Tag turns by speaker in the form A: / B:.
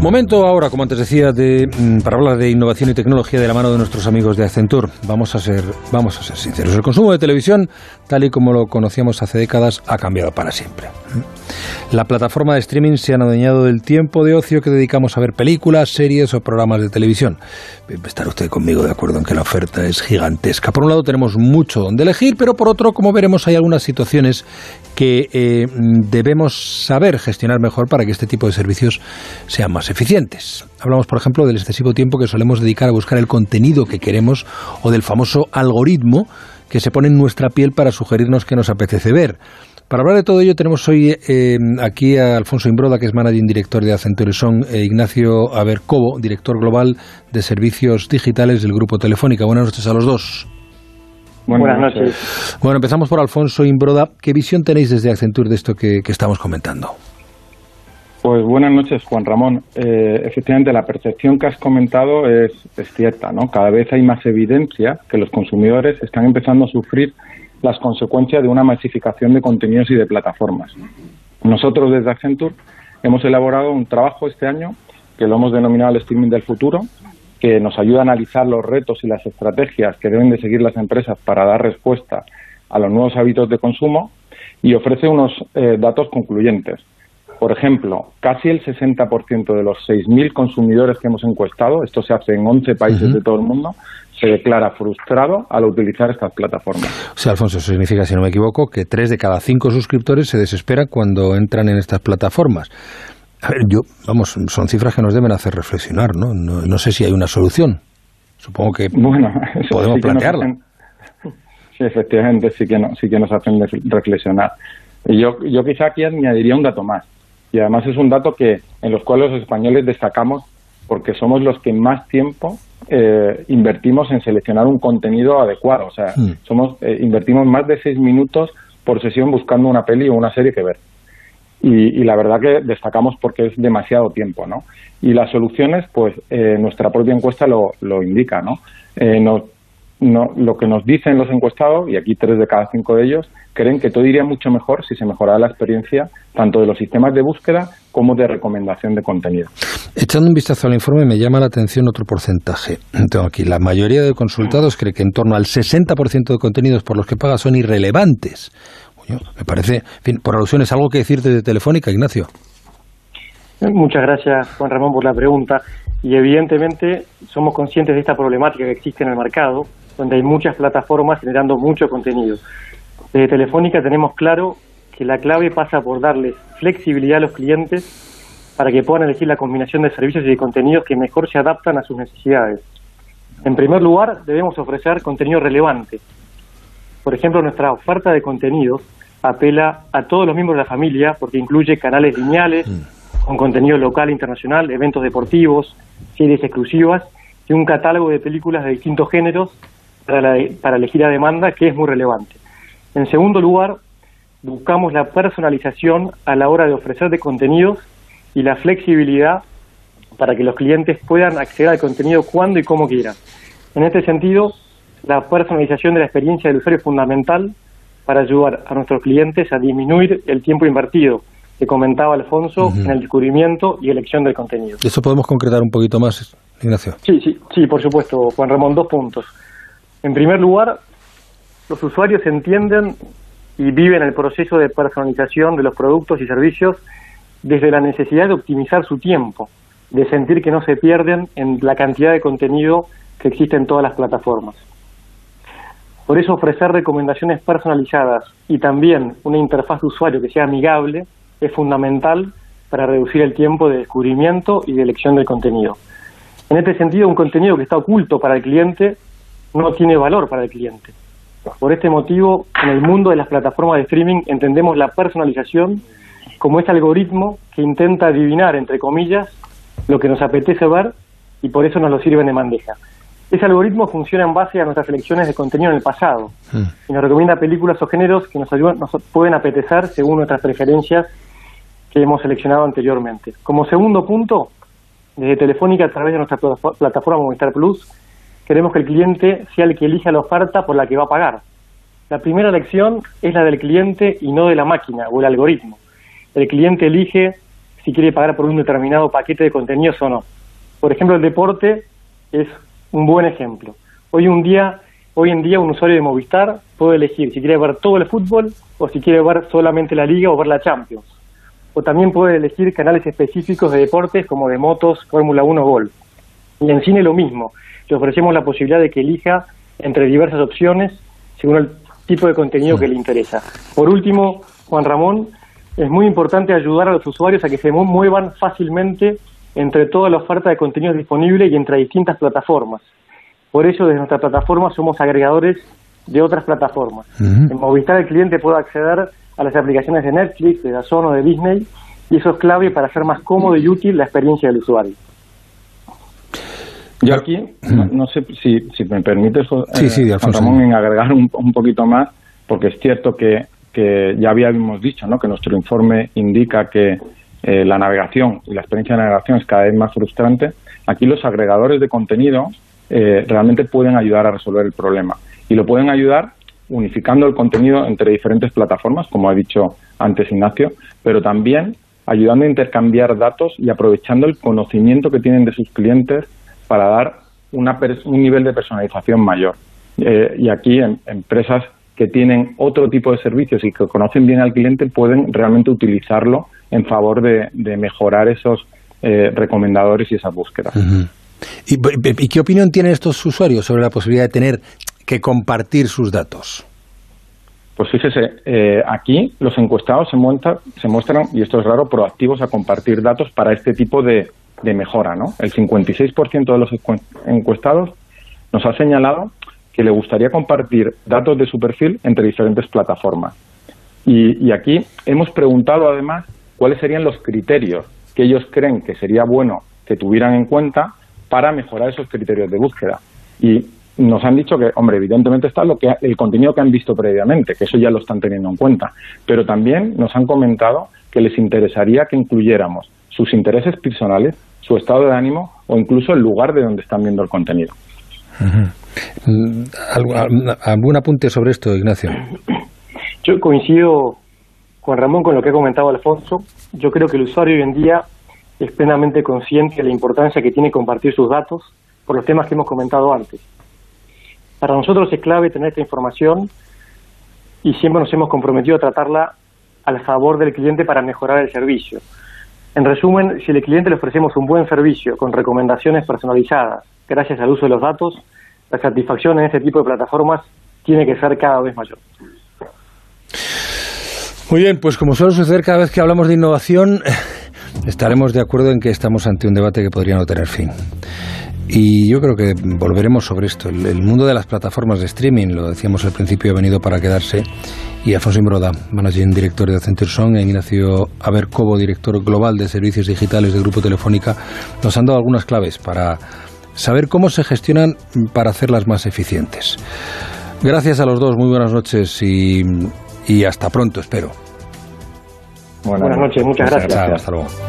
A: Momento ahora, como antes decía, para hablar de innovación y tecnología de la mano de nuestros amigos de Accenture. Vamos a ser sinceros. El consumo de televisión, tal y como lo conocíamos hace décadas, ha cambiado para siempre. La plataforma de streaming se han adueñado del tiempo de ocio que dedicamos a ver películas, series o programas de televisión. Estará usted conmigo de acuerdo en que la oferta es gigantesca. Por un lado tenemos mucho donde elegir, pero por otro, como veremos, hay algunas situaciones que debemos saber gestionar mejor para que este tipo de servicios sean más eficientes. Hablamos, por ejemplo, del excesivo tiempo que solemos dedicar a buscar el contenido que queremos o del famoso algoritmo que se pone en nuestra piel para sugerirnos qué nos apetece ver. Para hablar de todo ello tenemos hoy aquí a Alfonso Imbroda, que es Managing Director de Accenture Son, e Ignacio Abercobo, Director Global de Servicios Digitales del Grupo Telefónica. Buenas noches a los dos.
B: Buenas noches.
A: Bueno, empezamos por Alfonso Imbroda. ¿Qué visión tenéis desde Accenture de esto que estamos comentando?
B: Pues buenas noches, Juan Ramón. Efectivamente, la percepción que has comentado es cierta, ¿no? Cada vez hay más evidencia que los consumidores están empezando a sufrir las consecuencias de una masificación de contenidos y de plataformas. Nosotros desde Accenture hemos elaborado un trabajo este año que lo hemos denominado el streaming del futuro, que nos ayuda a analizar los retos y las estrategias que deben de seguir las empresas para dar respuesta a los nuevos hábitos de consumo y ofrece unos datos concluyentes. Por ejemplo, casi el 60% de los 6.000 consumidores que hemos encuestado, esto se hace en 11 países de todo el mundo, se declara frustrado al utilizar estas plataformas.
A: O sea, Alfonso, eso significa, si no me equivoco, que 3 de cada 5 suscriptores se desesperan cuando entran en estas plataformas. A ver, son cifras que nos deben hacer reflexionar, ¿no? No sé si hay una solución. Supongo que podemos sí plantearla.
B: Sí, efectivamente, sí que nos hacen reflexionar. Y yo quizá aquí añadiría un dato más. Y además es un dato en los cuales los españoles destacamos porque somos los que más tiempo invertimos en seleccionar un contenido adecuado. O sea, invertimos más de 6 minutos por sesión buscando una peli o una serie que ver. Y la verdad que destacamos porque es demasiado tiempo, ¿no? Y las soluciones, pues nuestra propia encuesta lo indica, ¿no? Lo que nos dicen los encuestados, y aquí 3 de cada 5 de ellos, creen que todo iría mucho mejor si se mejorara la experiencia tanto de los sistemas de búsqueda como de recomendación de contenido.
A: Echando un vistazo al informe me llama la atención otro porcentaje. Tengo aquí, la mayoría de consultados cree que en torno al 60% de contenidos por los que paga son irrelevantes. Me parece, en fin, por alusión, ¿es algo que decir desde Telefónica, Ignacio?
C: Muchas gracias, Juan Ramón, por la pregunta. Y evidentemente somos conscientes de esta problemática que existe en el mercado, donde hay muchas plataformas generando mucho contenido. Desde Telefónica tenemos claro que la clave pasa por darles flexibilidad a los clientes para que puedan elegir la combinación de servicios y de contenidos que mejor se adaptan a sus necesidades. En primer lugar, debemos ofrecer contenido relevante. Por ejemplo, nuestra oferta de contenidos apela a todos los miembros de la familia porque incluye canales lineales, con contenido local e internacional, eventos deportivos, series exclusivas y un catálogo de películas de distintos géneros para elegir a demanda, que es muy relevante. En segundo lugar, buscamos la personalización a la hora de ofrecer de contenidos y la flexibilidad para que los clientes puedan acceder al contenido cuando y como quieran. En este sentido, la personalización de la experiencia del usuario es fundamental para ayudar a nuestros clientes a disminuir el tiempo invertido que comentaba Alfonso en el descubrimiento y elección del contenido.
A: ¿Eso podemos concretar un poquito más, Ignacio?
C: Sí, por supuesto, Juan Ramón, 2 puntos. En primer lugar, los usuarios entienden y viven el proceso de personalización de los productos y servicios desde la necesidad de optimizar su tiempo, de sentir que no se pierden en la cantidad de contenido que existe en todas las plataformas. Por eso ofrecer recomendaciones personalizadas y también una interfaz de usuario que sea amigable es fundamental para reducir el tiempo de descubrimiento y de elección del contenido. En este sentido, un contenido que está oculto para el cliente no tiene valor para el cliente. Por este motivo, en el mundo de las plataformas de streaming entendemos la personalización como ese algoritmo que intenta adivinar, entre comillas, lo que nos apetece ver y por eso nos lo sirven de bandeja. Ese algoritmo funciona en base a nuestras selecciones de contenido en el pasado y nos recomienda películas o géneros que nos pueden apetecer según nuestras preferencias que hemos seleccionado anteriormente. Como segundo punto, desde Telefónica, a través de nuestra plataforma Movistar Plus, queremos que el cliente sea el que elija la oferta por la que va a pagar. La primera elección es la del cliente y no de la máquina o el algoritmo. El cliente elige si quiere pagar por un determinado paquete de contenidos o no. Por ejemplo, el deporte es un buen ejemplo. Hoy en día un usuario de Movistar puede elegir si quiere ver todo el fútbol o si quiere ver solamente la Liga o ver la Champions. O también puede elegir canales específicos de deportes como de motos, Fórmula 1 o golf. Y en cine lo mismo. Le ofrecemos la posibilidad de que elija entre diversas opciones según el tipo de contenido que le interesa. Por último, Juan Ramón, es muy importante ayudar a los usuarios a que se muevan fácilmente entre toda la oferta de contenidos disponible y entre distintas plataformas. Por eso, desde nuestra plataforma somos agregadores de otras plataformas. En Movistar el cliente puede acceder a las aplicaciones de Netflix, de DAZN o de Disney, y eso es clave para hacer más cómodo y útil la experiencia del usuario.
B: Yo aquí, no sé si me permites,
A: Alfonso,
B: Ramón, en agregar un poquito más, porque es cierto que ya habíamos dicho, ¿no?, que nuestro informe indica que la navegación y la experiencia de navegación es cada vez más frustrante. Aquí los agregadores de contenido realmente pueden ayudar a resolver el problema, y lo pueden ayudar unificando el contenido entre diferentes plataformas, como ha dicho antes Ignacio, pero también ayudando a intercambiar datos y aprovechando el conocimiento que tienen de sus clientes para dar un nivel de personalización mayor. Y aquí empresas que tienen otro tipo de servicios y que conocen bien al cliente pueden realmente utilizarlo en favor de mejorar esos recomendadores y esas búsquedas.
A: ¿Y qué opinión tienen estos usuarios sobre la posibilidad de tener que compartir sus datos?
B: Pues fíjese, aquí los encuestados se muestran, y esto es raro, proactivos a compartir datos para este tipo de mejora, ¿no? El 56% de los encuestados nos ha señalado que le gustaría compartir datos de su perfil entre diferentes plataformas. Y aquí hemos preguntado además cuáles serían los criterios que ellos creen que sería bueno que tuvieran en cuenta para mejorar esos criterios de búsqueda. Y nos han dicho que, hombre, evidentemente está el contenido que han visto previamente, que eso ya lo están teniendo en cuenta, pero también nos han comentado que les interesaría que incluyéramos sus intereses personales, su estado de ánimo o incluso el lugar de donde están viendo el contenido.
A: ¿Algún apunte sobre esto, Ignacio?
C: Yo coincido, Juan Ramón, con lo que ha comentado Alfonso. Yo creo que el usuario hoy en día es plenamente consciente de la importancia que tiene compartir sus datos por los temas que hemos comentado antes. Para nosotros es clave tener esta información y siempre nos hemos comprometido a tratarla al favor del cliente para mejorar el servicio. En resumen, si al cliente le ofrecemos un buen servicio con recomendaciones personalizadas gracias al uso de los datos, la satisfacción en este tipo de plataformas tiene que ser cada vez mayor.
A: Muy bien, pues como suele suceder cada vez que hablamos de innovación, estaremos de acuerdo en que estamos ante un debate que podría no tener fin. Y yo creo que volveremos sobre esto. El mundo de las plataformas de streaming, lo decíamos al principio, ha venido para quedarse. Y Alfonso Imbroda, Managing Director de Accenture Song, e Ignacio Abercobo, Director Global de Servicios Digitales de Grupo Telefónica, nos han dado algunas claves para saber cómo se gestionan para hacerlas más eficientes. Gracias a los dos, muy buenas noches y hasta pronto, espero.
C: Buenas noches, muchas gracias.
A: Hasta luego.